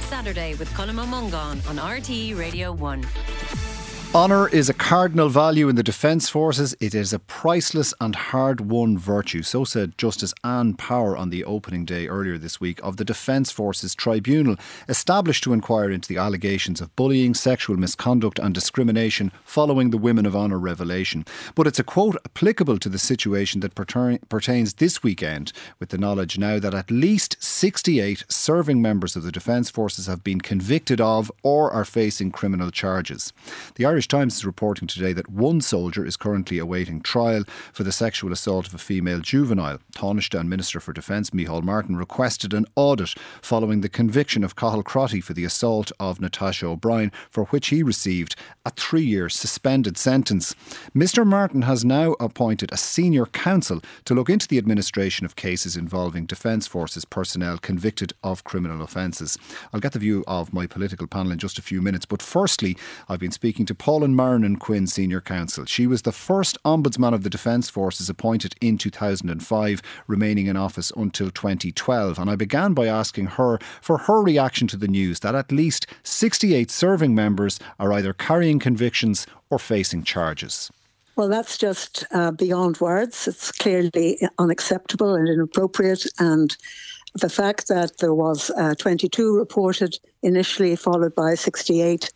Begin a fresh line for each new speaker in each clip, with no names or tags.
Saturday with Colm O'Mungan on RTE Radio 1.
Honour is a cardinal value in the Defence Forces. It is a priceless and hard-won virtue. So said Justice Anne Power on the opening day earlier this week of the Defence Forces Tribunal, established to inquire into the allegations of bullying, sexual misconduct and discrimination following the Women of Honour revelation. But it's a quote applicable to the situation that pertains this weekend, with the knowledge now that at least 68 serving members of the Defence Forces have been convicted of or are facing criminal charges. The Irish Times is reporting today that one soldier is currently awaiting trial for the sexual assault of a female juvenile. Taoiseach and Minister for Defence Micheál Martin requested an audit following the conviction of Cathal Crotty for the assault of Natasha O'Brien, for which he received a 3-year suspended sentence. Mr Martin has now appointed a senior counsel to look into the administration of cases involving Defence Forces personnel convicted of criminal offences. I'll get the view of my political panel in just a few minutes, but firstly I've been speaking to Pauline Marnan Quinn, Senior Counsel. She was the first Ombudsman of the Defence Forces appointed in 2005, remaining in office until 2012. And I began by asking her for her reaction to the news that at least 68 serving members are either carrying convictions or facing charges.
Well, that's just beyond words. It's clearly unacceptable and inappropriate. And the fact that there was 22 reported initially, followed by 68,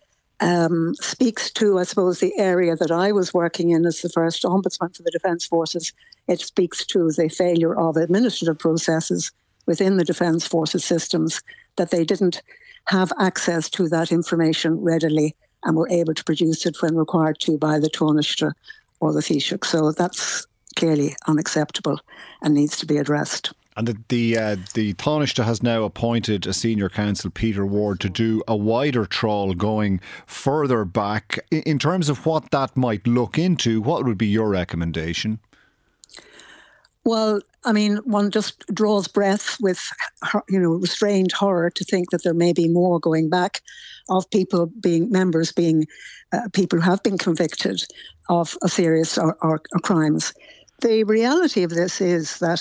speaks to, I suppose, the area that I was working in as the first Ombudsman for the Defence Forces. It speaks to the failure of administrative processes within the Defence Forces systems, that they didn't have access to that information readily and were able to produce it when required to by the Taoiseach or the Taoiseach. So that's clearly unacceptable and needs to be addressed.
And the Taoiseach has now appointed a senior counsel, Peter Ward, to do a wider trawl going further back. In terms of what that might look into, what would be your recommendation?
Well, I mean, one just draws breath with, restrained horror to think that there may be more going back of people being members, people who have been convicted of a serious or crimes. The reality of this is that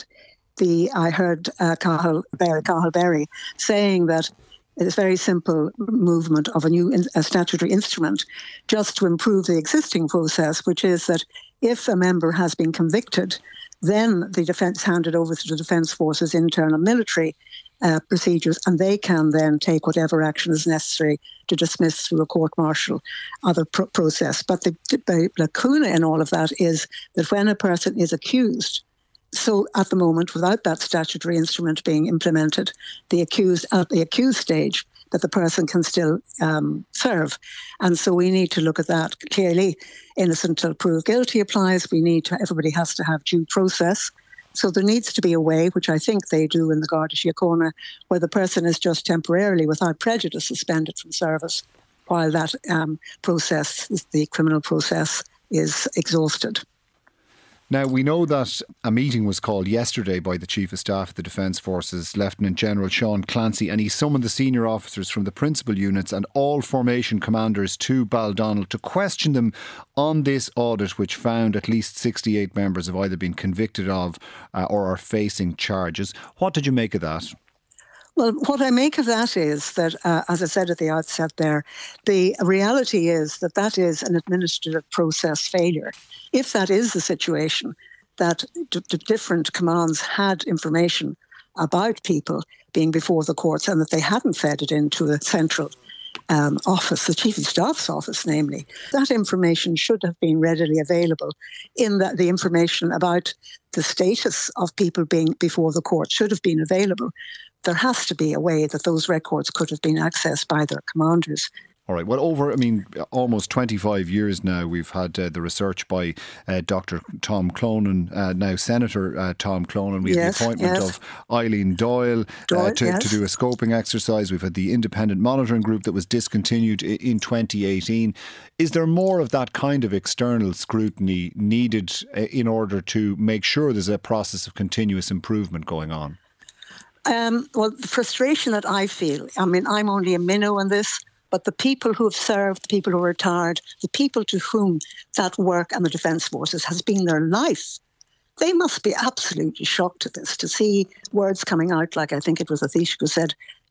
I heard Cathal Berry saying that it's very simple movement of a statutory instrument just to improve the existing process, which is that if a member has been convicted, then the defence handed over to the Defence Forces internal military procedures, and they can then take whatever action is necessary to dismiss through a court-martial other process. But the lacuna in all of that is that when a person is accused, so at the moment, without that statutory instrument being implemented, the accused at the accused stage, that the person can still serve. And so we need to look at that. Clearly, innocent until proved guilty applies. Everybody has to have due process. So there needs to be a way, which I think they do in the Garda Síochána, where the person is just temporarily, without prejudice, suspended from service while that process, the criminal process, is exhausted.
Now, we know that a meeting was called yesterday by the Chief of Staff of the Defence Forces, Lieutenant General Sean Clancy, and he summoned the senior officers from the principal units and all formation commanders to Baldonnel to question them on this audit, which found at least 68 members have either been convicted of or are facing charges. What did you make of that?
Well, what I make of that is that, as I said at the outset there, the reality is that is an administrative process failure. If that is the situation, that different commands had information about people being before the courts and that they hadn't fed it into a central office, the Chief of Staff's office, namely, that information should have been readily available, in that the information about the status of people being before the court should have been available. There has to be a way that those records could have been accessed by their commanders.
All right. Well, almost 25 years now, we've had the research by Dr. Tom Clonan, now Senator Tom Clonan. We had the appointment of Eileen Doyle to do a scoping exercise. We've had the independent monitoring group that was discontinued in 2018. Is there more of that kind of external scrutiny needed in order to make sure there's a process of continuous improvement going on?
Well, the frustration that I feel, I'm only a minnow in this, but the people who have served, the people who are retired, the people to whom that work and the Defence Forces has been their life, they must be absolutely shocked at this, to see words coming out like, I think it was a Taoiseach who said,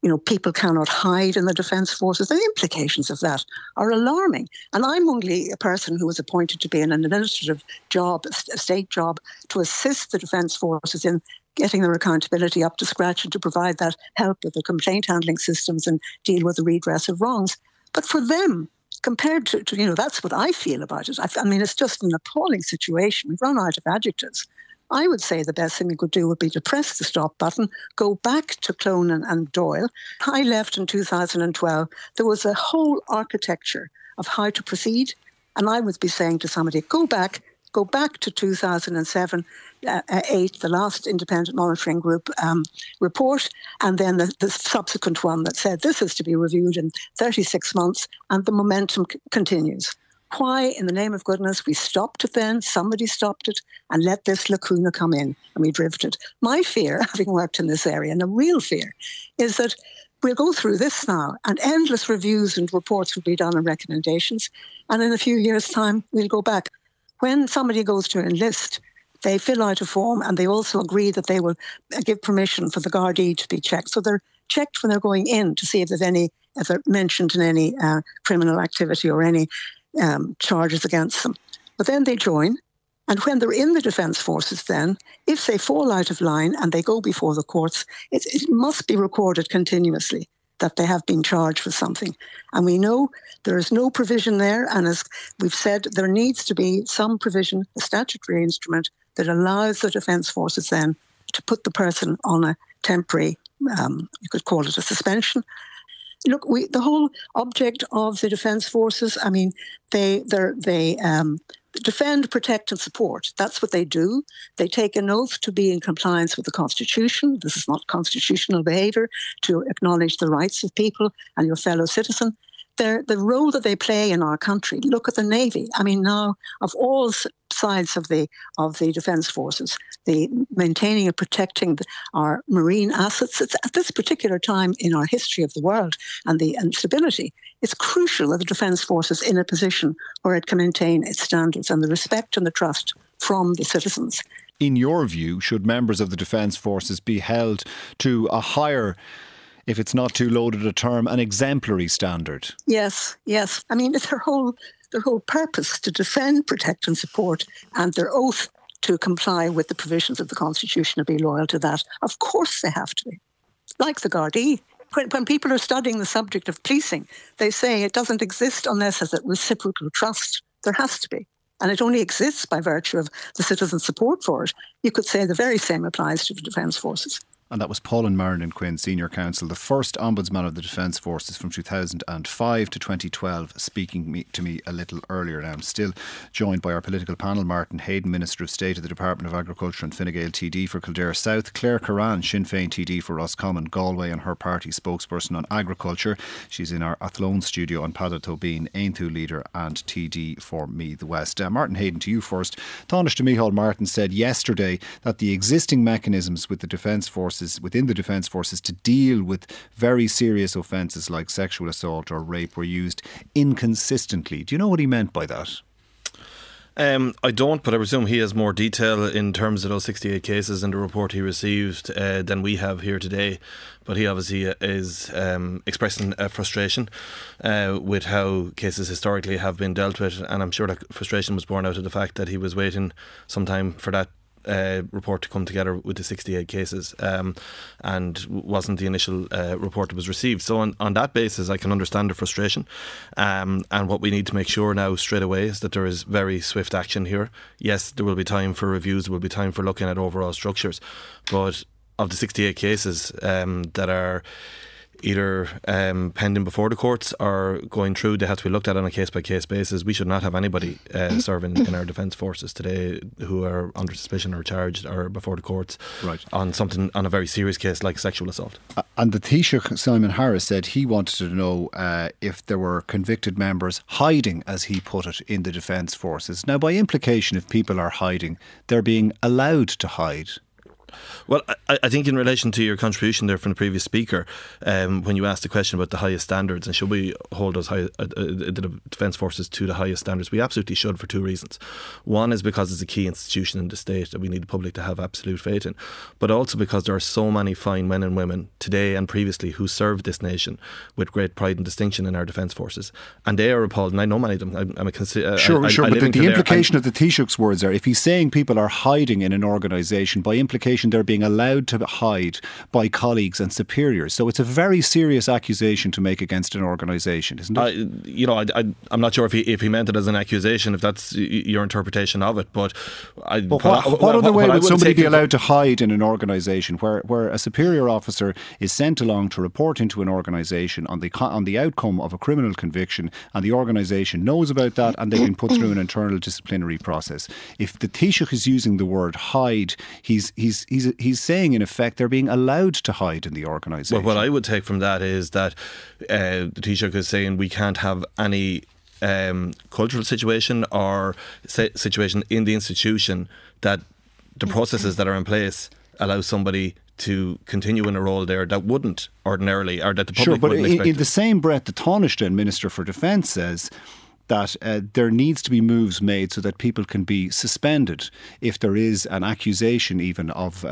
people cannot hide in the Defence Forces. The implications of that are alarming. And I'm only a person who was appointed to be in an administrative job, a state job, to assist the Defence Forces in getting their accountability up to scratch and to provide that help with the complaint handling systems and deal with the redress of wrongs. But for them, compared to that's what I feel about it. I mean, it's just an appalling situation. We've run out of adjectives. I would say the best thing we could do would be to press the stop button, go back to Clonan and Doyle. I left in 2012. There was a whole architecture of how to proceed. And I would be saying to somebody, go back to 2007, 8, the last independent monitoring group report, and then the subsequent one that said this is to be reviewed in 36 months, and the momentum continues. Why, in the name of goodness, we stopped it then, somebody stopped it, and let this lacuna come in, and we drifted. My fear, having worked in this area, and a real fear, is that we'll go through this now, and endless reviews and reports will be done and recommendations, and in a few years' time, we'll go back. When somebody goes to enlist, they fill out a form and they also agree that they will give permission for the Gardaí to be checked. So they're checked when they're going in to see if they're mentioned in any criminal activity or any charges against them. But then they join, and when they're in the Defence Forces then, if they fall out of line and they go before the courts, it must be recorded continuously that they have been charged with something. And we know there is no provision there, and as we've said, there needs to be some provision, a statutory instrument, that allows the Defence Forces then to put the person on a temporary, you could call it a suspension. Look, the whole object of the Defence Forces, I mean, they defend, protect and support. That's what they do. They take an oath to be in compliance with the Constitution. This is not constitutional behaviour, to acknowledge the rights of people and your fellow citizen. The role that they play in our country. Look at the Navy. I mean, now, of all sides of the Defence Forces, the maintaining and protecting our marine assets, it's at this particular time in our history of the world and stability, it's crucial that the Defence Force is in a position where it can maintain its standards and the respect and the trust from the citizens.
In your view, should members of the Defence Forces be held to a higher, if it's not too loaded a term, an exemplary standard? Yes.
I mean, it's their whole purpose to defend, protect and support, and their oath to comply with the provisions of the Constitution and be loyal to that. Of course they have to be. Like the Gardaí. When people are studying the subject of policing, they say it doesn't exist unless there's a reciprocal trust. There has to be. And it only exists by virtue of the citizen support for it. You could say the very same applies to the Defence Forces.
And that was Pauline Martin Quinn, Senior Counsel, the first Ombudsman of the Defence Forces from 2005 to 2012, speaking to me a little earlier. Now I'm still joined by our political panel, Martin Hayden, Minister of State of the Department of Agriculture and Fine Gael TD for Kildare South, Claire Curran, Sinn Féin TD for Roscommon, Galway, and her party spokesperson on agriculture. She's in our Athlone studio on Padatobin, Aontú leader and TD for Meath West. Martin Hayden, to you first. Tánaiste Micheál Martin said yesterday that the existing mechanisms with the Defence Forces, within the Defence Forces, to deal with very serious offences like sexual assault or rape were used inconsistently. Do you know what he meant by that?
I don't, but I presume he has more detail in terms of those 68 cases in the report he received than we have here today. But he obviously is expressing frustration with how cases historically have been dealt with, and I'm sure that frustration was born out of the fact that he was waiting some time for that report to come together with the 68 cases and wasn't the initial report that was received. So on that basis I can understand the frustration, and what we need to make sure now straight away is that there is very swift action here. Yes, there will be time for reviews, there will be time for looking at overall structures, but of the 68 cases that are either pending before the courts or going through, they have to be looked at on a case-by-case basis. We should not have anybody serving in our Defence Forces today who are under suspicion or charged or before the courts on a very serious case like sexual assault.
And the Taoiseach, Simon Harris, said he wanted to know if there were convicted members hiding, as he put it, in the Defence Forces. Now, by implication, if people are hiding, they're being allowed to hide.
Well, I think in relation to your contribution there from the previous speaker, when you asked the question about the highest standards and should we hold the Defence Forces to the highest standards, we absolutely should for two reasons. One is because it's a key institution in the state that we need the public to have absolute faith in, but also because there are so many fine men and women today and previously who served this nation with great pride and distinction in our Defence Forces, and they are appalled, and I know many of them.
Sure, but the implication of the Taoiseach's words there, if he's saying people are hiding in an organisation, by implication they're being allowed to hide by colleagues and superiors. So it's a very serious accusation to make against an organisation, isn't it?
I'm not sure if he meant it as an accusation, if that's your interpretation of it. But
what other way would somebody be allowed to hide in an organisation where a superior officer is sent along to report into an organisation on the outcome of a criminal conviction, and the organisation knows about that and they've been put through an internal disciplinary process? If the Taoiseach is using the word hide, he's saying in effect they're being allowed to hide in the organisation.
Well, what I would take from that is that the Taoiseach is saying we can't have any cultural situation or situation in the institution that the processes that are in place allow somebody to continue in a role there that wouldn't ordinarily, or that the public wouldn't expect.
In the same breath, the Taoiseach, Minister for Defence, says that there needs to be moves made so that people can be suspended if there is an accusation even of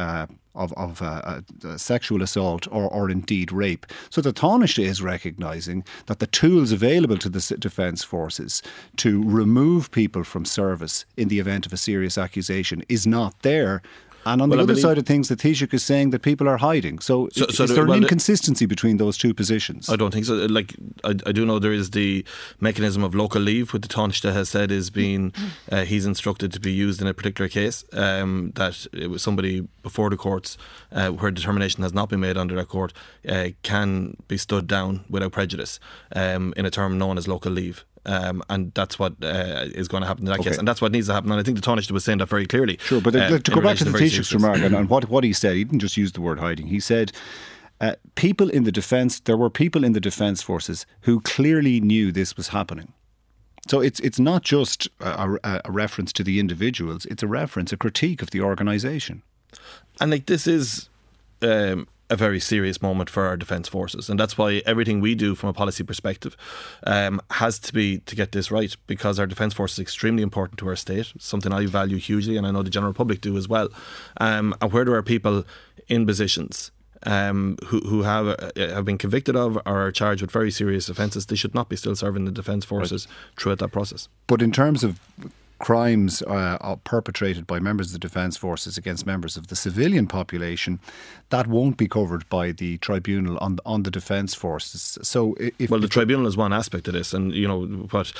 sexual assault or indeed rape. So the Taoiseach is recognising that the tools available to the Defence Forces to remove people from service in the event of a serious accusation is not there. And on the other side of things, the Taoiseach is saying that people are hiding. So is there an inconsistency between those two positions?
I don't think so. I do know there is the mechanism of local leave, which the Taoiseach has said is being, he's instructed to be used in a particular case, that it was somebody before the courts where determination has not been made under that court can be stood down without prejudice in a term known as local leave. And that's what is going to happen in that case, and that's what needs to happen. And I think the Taoiseach was saying that very clearly.
Sure, but to go back to the Taoiseach's remark and what he said, he didn't just use the word hiding. He said there were people in the Defence Forces who clearly knew this was happening. So it's not just a reference to the individuals; it's a critique of the organisation.
And this is a very serious moment for our Defence Forces, and that's why everything we do from a policy perspective has to be to get this right, because our Defence Force is extremely important to our state, something I value hugely, and I know the general public do as well. And where there are people in positions who have been convicted of or are charged with very serious offences, they should not be still serving the Defence Forces throughout that process.
But in terms of crimes perpetrated by members of the Defence Forces against members of the civilian population, that won't be covered by the tribunal on the Defence Forces. So,
the tribunal is one aspect of this, and what.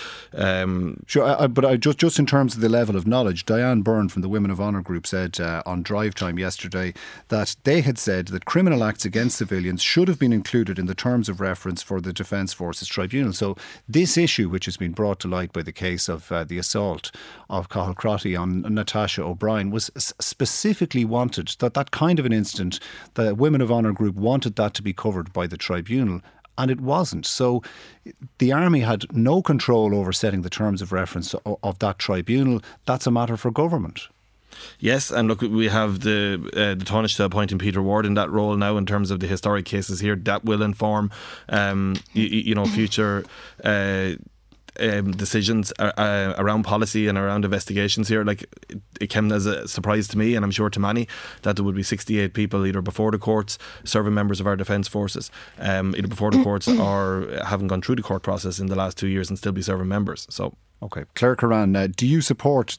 Sure, but just in terms of the level of knowledge, Diane Byrne from the Women of Honour Group said on Drive Time yesterday that they had said that criminal acts against civilians should have been included in the terms of reference for the Defence Forces tribunal. So this issue, which has been brought to light by the case of the assault of Cathal Crotty on Natasha O'Brien, was specifically wanted, that kind of an incident, the Women of Honour Group wanted that to be covered by the tribunal, and it wasn't. So the Army had no control over setting the terms of reference of that tribunal. That's a matter for government.
Yes, and look, we have the Taoiseach appointing Peter Ward in that role now in terms of the historic cases here. That will inform future decisions around policy and around investigations here. It came as a surprise to me, and I'm sure to many, that there would be 68 people either before the courts serving members of our Defence Forces, either before the courts or having gone through the court process in the last 2 years and still be serving members. So, okay,
Claire Curran, do you support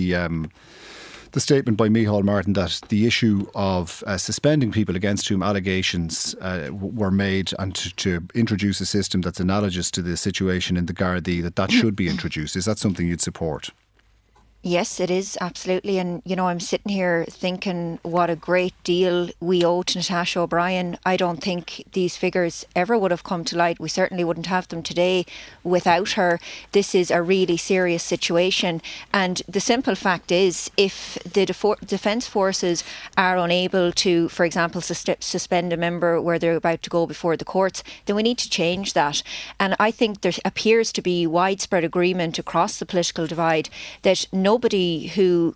the statement by Micheál Martin that the issue of suspending people against whom allegations were made, and to introduce a system that's analogous to the situation in the Gardaí, that should be introduced? Is that something you'd support?
Yes, it is, absolutely. And, I'm sitting here thinking what a great deal we owe to Natasha O'Brien. I don't think these figures ever would have come to light. We certainly wouldn't have them today without her. This is a really serious situation. And the simple fact is, if the Defence Forces are unable to, for example, suspend a member where they're about to go before the courts, then we need to change that. And I think there appears to be widespread agreement across the political divide that nobody who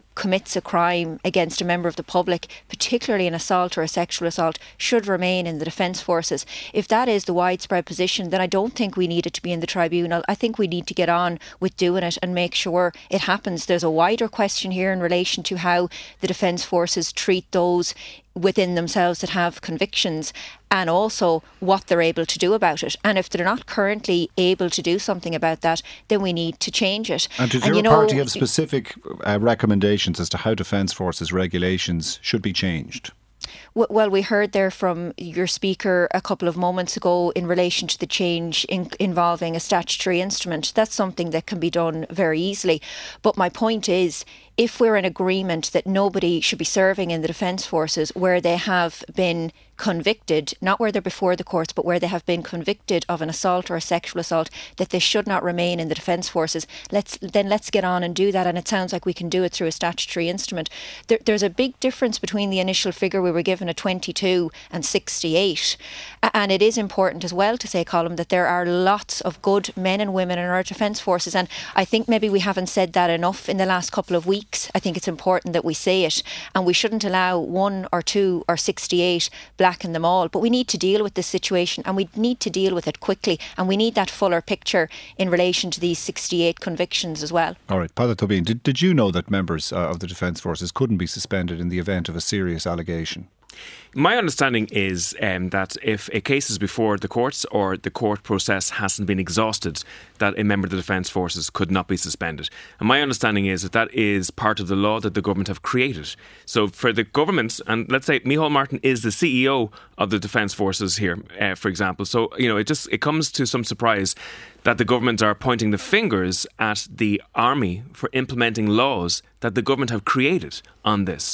commits a crime against a member of the public, particularly an assault or a sexual assault, should remain in the Defence Forces. If that is the widespread position, then I don't think we need it to be in the tribunal. I think we need to get on with doing it and make sure it happens. There's a wider question here in relation to how the Defence Forces treat those within themselves that have convictions, and also what they're able to do about it. And if they're not currently able to do something about that, then we need to change it.
And does your party have specific recommendations as to how Defence Forces regulations should be changed?
Well, we heard there from your speaker a couple of moments ago in relation to the change involving a statutory instrument. That's something that can be done very easily. But my point is, if we're in agreement that nobody should be serving in the Defence Forces where they have been convicted, not where they're before the courts, but where they have been convicted of an assault or a sexual assault, that they should not remain in the Defence Forces, let's get on and do that. And it sounds like we can do it through a statutory instrument. There's a big difference between the initial figure we were given at 22 and 68. And it is important as well to say, Colm, that there are lots of good men and women in our Defence Forces. And I think maybe we haven't said that enough in the last couple of weeks. I think it's important that we say it, and we shouldn't allow 1 or 2 or 68 blacken them all. But we need to deal with this situation, and we need to deal with it quickly, and we need that fuller picture in relation to these 68 convictions as well.
All right, Peadar Tóibín, did you know that members of the Defence Forces couldn't be suspended in the event of a serious allegation?
My understanding is that if a case is before the courts or the court process hasn't been exhausted, that a member of the Defence Forces could not be suspended. And my understanding is that that is part of the law that the government have created. So for the government, and let's say Micheál Martin is the CEO of the Defence Forces here, for example. So, it comes to some surprise that the government are pointing the fingers at the army for implementing laws that the government have created on this.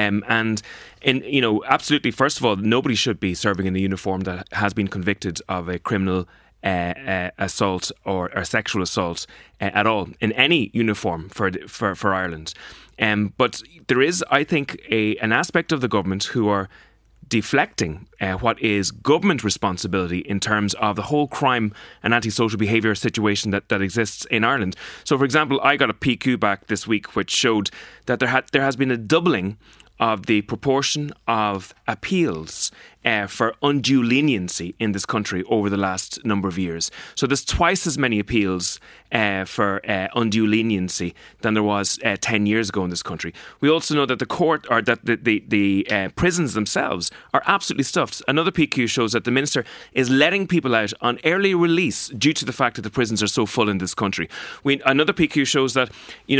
Absolutely, first of all, nobody should be serving in a uniform that has been convicted of a criminal assault or sexual assault at all in any uniform for Ireland. But there is, I think, an aspect of the government who are deflecting what is government responsibility in terms of the whole crime and antisocial behaviour situation that exists in Ireland. So, for example, I got a PQ back this week which showed that there has been a doubling of the proportion of appeals for undue leniency in this country over the last number of years. So there's twice as many appeals for undue leniency than there was 10 years ago in this country. We also know that the prisons themselves are absolutely stuffed. Another PQ shows that the Minister is letting people out on early release due to the fact that the prisons are so full in this country. Another PQ shows that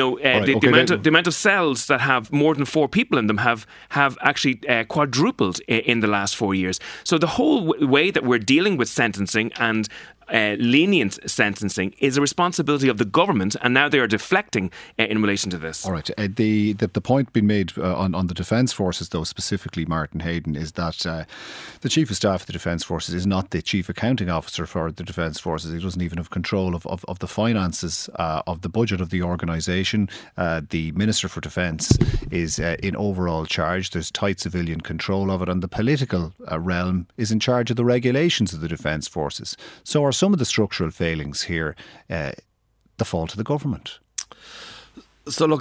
the amount of cells that have more than 4 people in them have actually quadrupled in the last 4 years. So the whole way that we're dealing with sentencing and lenient sentencing is a responsibility of the government, and now they are deflecting in relation to this.
All right. The point being made on the Defence Forces, though, specifically Martin Hayden, is that the Chief of Staff of the Defence Forces is not the Chief Accounting Officer for the Defence Forces. He doesn't even have control of the finances of the budget of the organisation. The Minister for Defence is in overall charge. There's tight civilian control of it, and the political realm is in charge of the regulations of the Defence Forces. So are some of the structural failings here the fault of the government?
So look,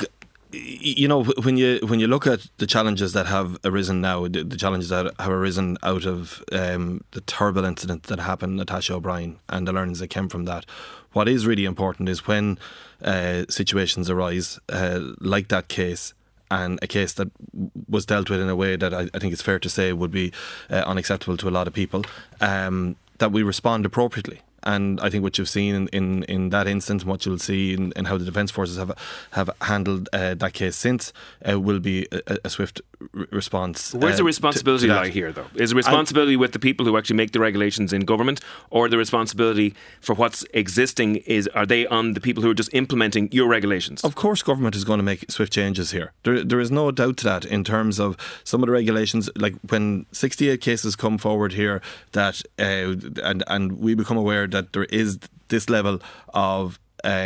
when you look at the challenges that have arisen now, the challenges that have arisen out of the terrible incident that happened, Natasha O'Brien, and the learnings that came from that, what is really important is when situations arise like that case, and a case that was dealt with in a way that I think it's fair to say would be unacceptable to a lot of people, that we respond appropriately. And I think what you've seen in that instance, what you'll see in how the Defence Forces have handled that case since, will be a swift response.
Where's the responsibility lie here, though? Is the responsibility with the people who actually make the regulations in government, or the responsibility for what's existing are they on the people who are just implementing your regulations? Of
course, government is going to make swift changes here. There is no doubt to that in terms of some of the regulations. Like when 68 cases come forward here, that and we become aware that there is this level of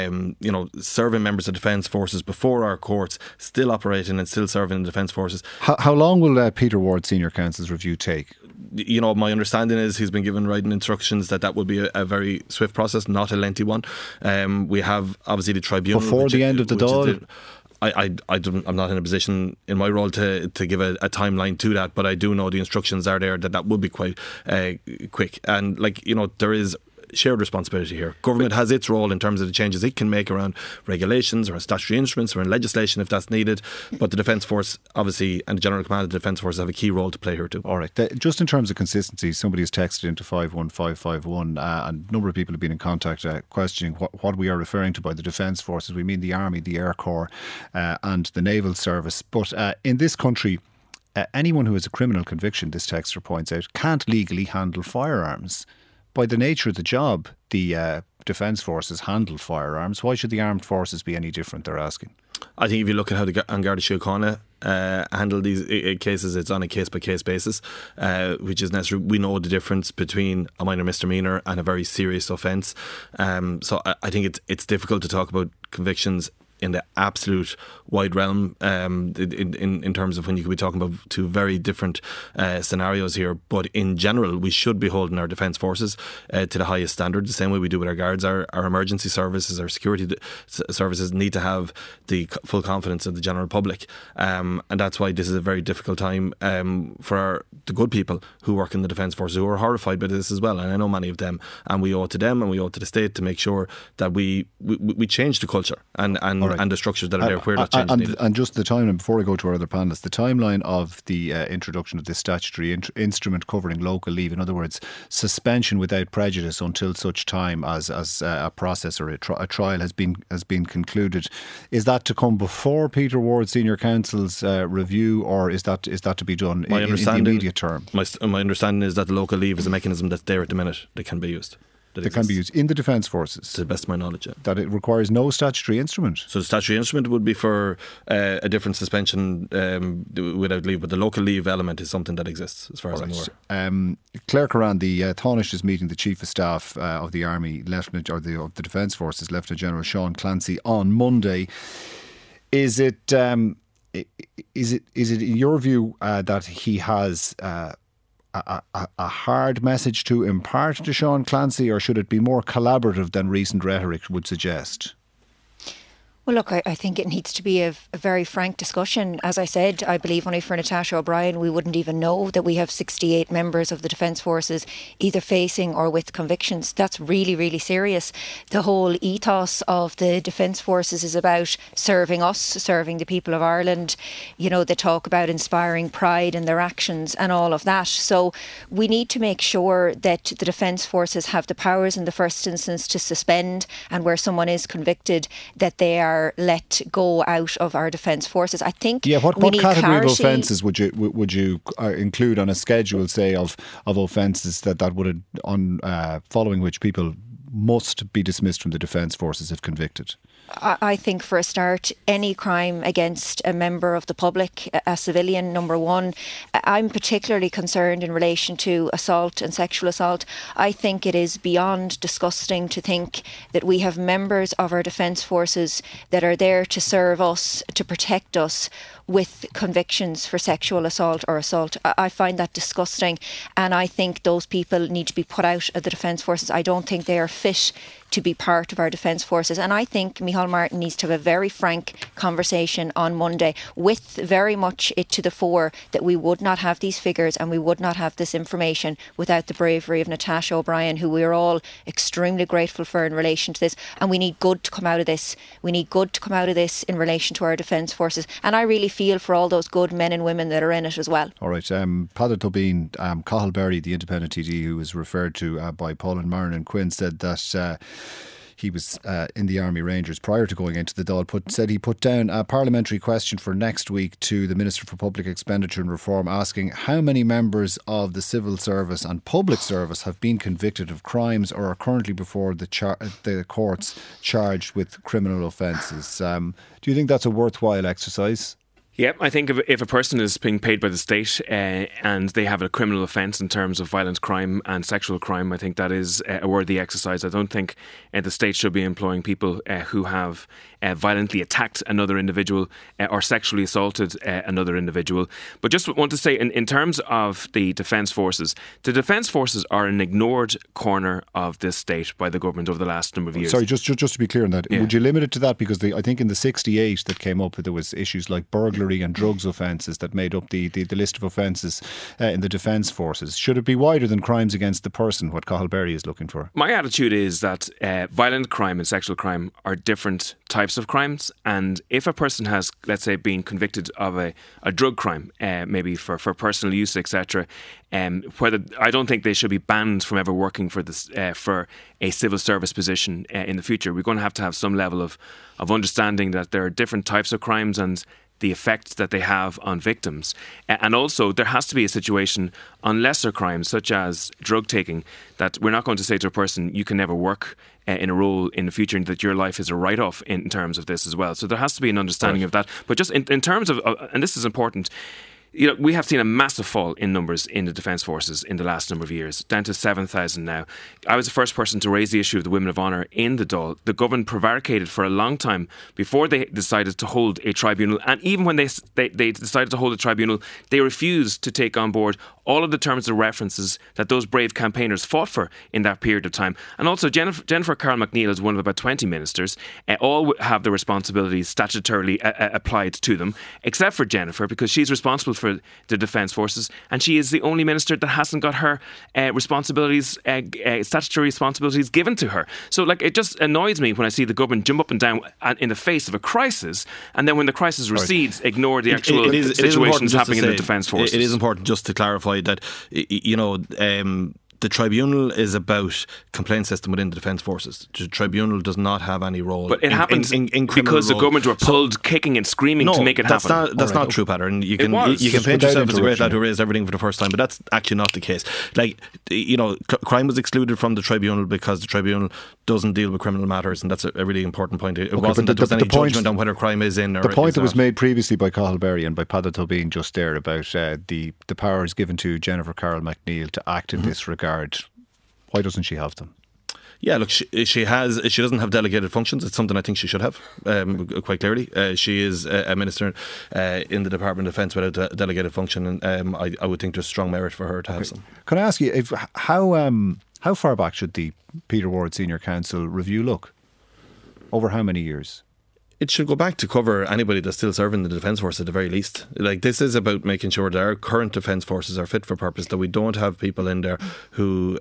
serving members of Defence Forces before our courts, still operating and still serving in Defence Forces.
How long will Peter Ward, Senior Counsel's review take?
My understanding is he's been given writing instructions that would be a very swift process, not a lengthy one. We have obviously the tribunal
before the end of the Dáil.
I'm not in a position in my role to give a timeline to that, but I do know the instructions are there that would be quite quick. And there is shared responsibility here. Government has its role in terms of the changes it can make around regulations or statutory instruments or in legislation if that's needed. But the Defence Force, obviously, and the General Command of the Defence Force have a key role to play here too.
All right. Just in terms of consistency, somebody has texted into 51551 and a number of people have been in contact questioning what we are referring to by the Defence Forces. We mean the Army, the Air Corps and the Naval Service. But in this country, anyone who has a criminal conviction, this texter points out, can't legally handle firearms. By the nature of the job, the Defence Forces handle firearms. Why should the armed forces be any different, they're asking?
I think if you look at how the An Garda Síochána handle these cases, it's on a case-by-case basis, which is necessary. We know the difference between a minor misdemeanour and a very serious offence. So I think it's difficult to talk about convictions in the absolute wide realm in terms of when you could be talking about two very different scenarios here. But in general, we should be holding our Defence Forces to the highest standard, the same way we do with our guards. Our emergency services, our security services need to have the full confidence of the general public. And that's why this is a very difficult time for the good people who work in the Defence Forces, who are horrified by this as well. And I know many of them. And we owe it to them and we owe it to the state to make sure that we change the culture and the structures that are there where that change is needed.
And just the timeline, before we go to our other panellists, the timeline of the introduction of this statutory instrument covering local leave, in other words, suspension without prejudice until such time as a process or a trial has been concluded. Is that to come before Peter Ward Senior Counsel's review, or is that to be done in the immediate term?
My understanding is that the local leave is a mechanism that's there at the minute that can be used.
That can be used in the Defence Forces?
To the best of my knowledge, yeah.
That it requires no statutory instrument? So
the statutory instrument would be for a different suspension without leave, but the local leave element is something that exists as far as I'm aware.
Claire Curran, the Taoiseach is meeting the Chief of Staff of the Army, of the Defence Forces, Lieutenant General Sean Clancy, on Monday. Is it in your view that he has a hard message to impart to Sean Clancy, or should it be more collaborative than recent rhetoric would suggest?
Well, look, I think it needs to be a very frank discussion. As I said, I believe only for Natasha O'Brien, we wouldn't even know that we have 68 members of the Defence Forces either facing or with convictions. That's really, really serious. The whole ethos of the Defence Forces is about serving us, serving the people of Ireland. You know, they talk about inspiring pride in their actions and all of that. So we need to make sure that the Defence Forces have the powers in the first instance to suspend, and where someone is convicted, that they are let go out of our Defence Forces. I think
what category of offences would you include on a schedule, say, of offences that would following which people must be dismissed from the Defence Forces if convicted?
I think for a start, any crime against a member of the public, a civilian, number one. I'm particularly concerned in relation to assault and sexual assault. I think it is beyond disgusting to think that we have members of our Defence Forces that are there to serve us, to protect us, with convictions for sexual assault or assault. I find that disgusting, and I think those people need to be put out of the Defence Forces. I don't think they are fit to be part of our Defence Forces, and I think Micheál Martin needs to have a very frank conversation on Monday, with very much it to the fore that we would not have these figures and we would not have this information without the bravery of Natasha O'Brien, who we are all extremely grateful for in relation to this, and we need good to come out of this. We need good to come out of this in relation to our Defence Forces, and I really feel for all those good men and women that are in it as well.
All right, Peadar Tóibín, Cathal Berry, the independent TD who was referred to by Paul and Martin and Quinn, said that he was in the Army Rangers prior to going into the Dáil, said he put down a parliamentary question for next week to the Minister for Public Expenditure and Reform, asking how many members of the civil service and public service have been convicted of crimes or are currently before the courts charged with criminal offences. Do you think that's a worthwhile exercise?
Yeah, I think if a person is being paid by the state and they have a criminal offence in terms of violent crime and sexual crime, I think that is a worthy exercise. I don't think the state should be employing people who have violently attacked another individual or sexually assaulted another individual. But just want to say, in terms of the Defence Forces, the Defence Forces are an ignored corner of this state by the government over the last number of years.
Sorry, just to be clear on that, would you limit it to that? Because I think in the 68 that came up, there was issues like burglary and drugs offences that made up the list of offences in the Defence Forces. Should it be wider than crimes against the person, what Cathal Berry is looking for?
My attitude is that violent crime and sexual crime are different types of crimes, and if a person has, let's say, been convicted of a drug crime, maybe for personal use, etc., whether I don't think they should be banned from ever working for this for a civil service position in the future. We're going to have some level of understanding that there are different types of crimes and the effects that they have on victims. And also there has to be a situation on lesser crimes such as drug taking that we're not going to say to a person you can never work in a role in the future and that your life is a write-off in terms of this as well. So there has to be an understanding of that. But just in terms of, and this is important, we have seen a massive fall in numbers in the Defence Forces in the last number of years, down to 7,000 now. I was the first person to raise the issue of the Women of Honour in the Dáil. The government prevaricated for a long time before they decided to hold a tribunal, and even when they decided to hold a tribunal, they refused to take on board all of the terms and references that those brave campaigners fought for in that period of time. And also Jennifer Carroll MacNeill is one of about 20 ministers. All have the responsibilities statutorily applied to them, except for Jennifer, because she's responsible for the Defence Forces, and she is the only minister that hasn't got her responsibilities, statutory responsibilities given to her. So it just annoys me when I see the government jump up and down in the face of a crisis, and then when the crisis recedes, ignore the actual situations happening in the Defence Forces.
It is important just to clarify that, the tribunal is about complaint system within the Defence Forces. The tribunal does not have any role.
But it happens in because the government were pulled kicking and screaming to make it happen.
That's not true, Patter. And you can paint yourself as a great lad who raised everything for the first time, but that's actually not the case. Crime was excluded from the tribunal because the tribunal doesn't deal with criminal matters, and that's a really important point. It wasn't that there was any judgment on whether crime is in or
the point that was made previously by Cathal Berry and by Padda Tobin just there about the powers given to Jennifer Carroll MacNeill to act in this regard. Why doesn't she have them?
Yeah, look, she doesn't have delegated functions. It's something I think she should have, quite clearly. She is a minister in the Department of Defence without a delegated function, and I would think there's strong merit for her to have some.
Can I ask you, how far back should the Peter Ward Senior Council review look? Over how many years?
It should go back to cover anybody that's still serving the Defence Force at the very least. This is about making sure that our current Defence Forces are fit for purpose, that we don't have people in there who,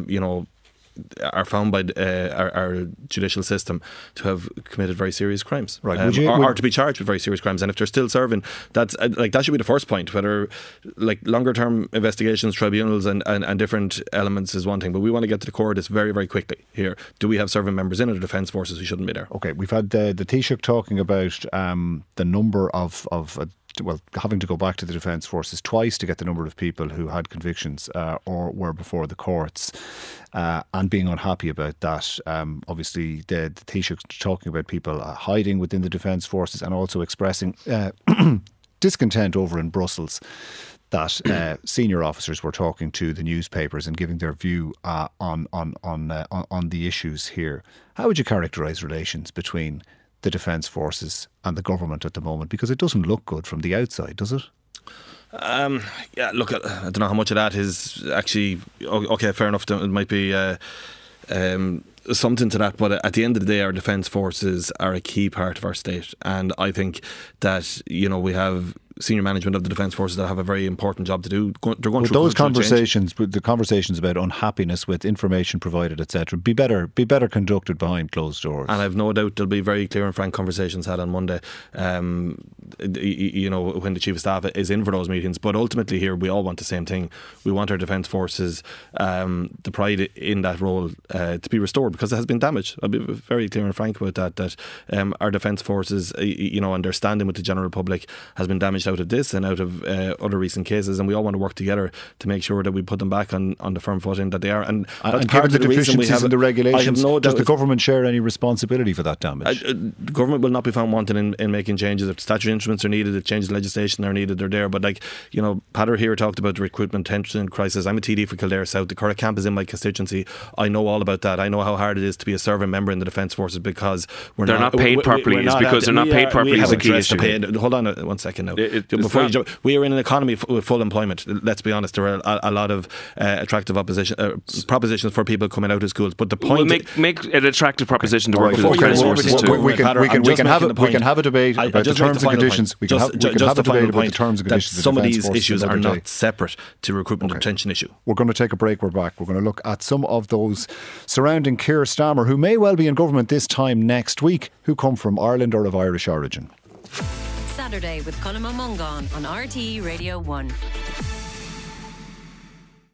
are found by our judicial system to have committed very serious crimes,
right?
Or to be charged with very serious crimes. And if they're still serving, that should be the first point. Whether longer term investigations, tribunals, and different elements is one thing, but we want to get to the core of this very, very quickly. Here, do we have serving members in the Defence Forces who shouldn't be there?
Okay, we've had the Taoiseach talking about the number of having to go back to the Defence Forces twice to get the number of people who had convictions or were before the courts, and being unhappy about that. Obviously, the Taoiseach talking about people hiding within the Defence Forces and also expressing discontent over in Brussels that senior officers were talking to the newspapers and giving their view on the issues here. How would you characterise relations between the Defence Forces and the government at the moment? Because it doesn't look good from the outside, does it?
Look, I don't know how much of that is actually okay. Fair enough. It might be something to that, but at the end of the day, our Defence Forces are a key part of our state, and I think that we have senior management of the Defence Forces that have a very important job to do. They're going through
those conversations, the conversations about unhappiness with information provided, etc., be better conducted behind closed doors.
And I've no doubt there'll be very clear and frank conversations had on Monday. When the Chief of Staff is in for those meetings. But ultimately, here we all want the same thing. We want our Defence Forces, the pride in that role, to be restored, because it has been damaged. I'll be very clear and frank about that. Our Defence Forces, and their standing with the general public has been damaged. out of this and out of other recent cases, and we all want to work together to make sure that we put them back on the firm footing that they are. And
given the deficiencies in the regulations, does the government share any responsibility for that damage?
The government will not be found wanting in making changes. If statutory instruments are needed, if changes in legislation are needed, they're there. But Peadar here talked about the recruitment tension crisis. I'm a TD for Kildare South. The Curragh camp is in my constituency. I know all about that. I know how hard it is to be a serving member in the Defence Forces because
they're not paid properly. It's because they're not paid properly is the key issue.
Hold on 1 second now. Before you jump, we are in an economy with full employment. Let's be honest. There are a lot of attractive propositions for people coming out of schools. But the point
make an attractive proposition to work with the Defence Forces too.
We can have a debate about the terms and conditions. We can have a debate about the terms and conditions.
Some of these issues are not separate to recruitment and retention issue.
We're going to take a break. We're back. We're going to look at some of those surrounding Keir Starmer, who may well be in government this time next week, who come from Ireland or of Irish origin.
Saturday with Colm Ó Mongáin on RTE Radio 1.